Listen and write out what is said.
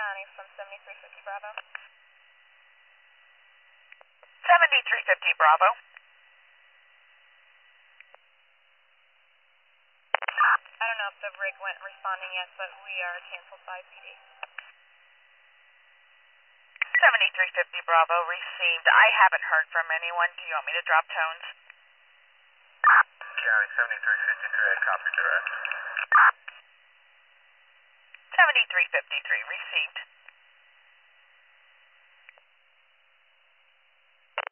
Connie from 7350 Bravo. 7350 Bravo. I don't know if the rig went responding yet, but we are canceled by PD. 7350 Bravo received. I haven't heard from anyone. Do you want me to drop tones? County 7353, copy direct. 7353 received.